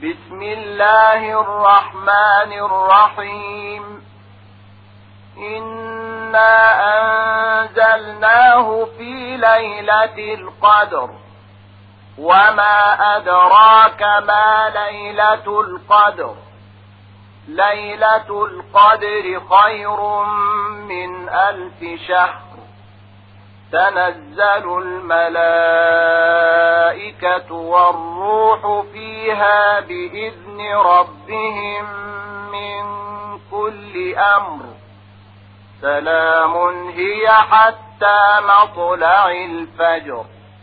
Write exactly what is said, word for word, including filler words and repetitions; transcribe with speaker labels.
Speaker 1: بسم الله الرحمن الرحيم. إنا أنزلناه في ليلة القدر، وما أدراك ما ليلة القدر. ليلة القدر خير من ألف شهر. تنزل الملائكة والروح فيها بإذن ربهم من كل أمر. سلام هي حتى مطلع الفجر.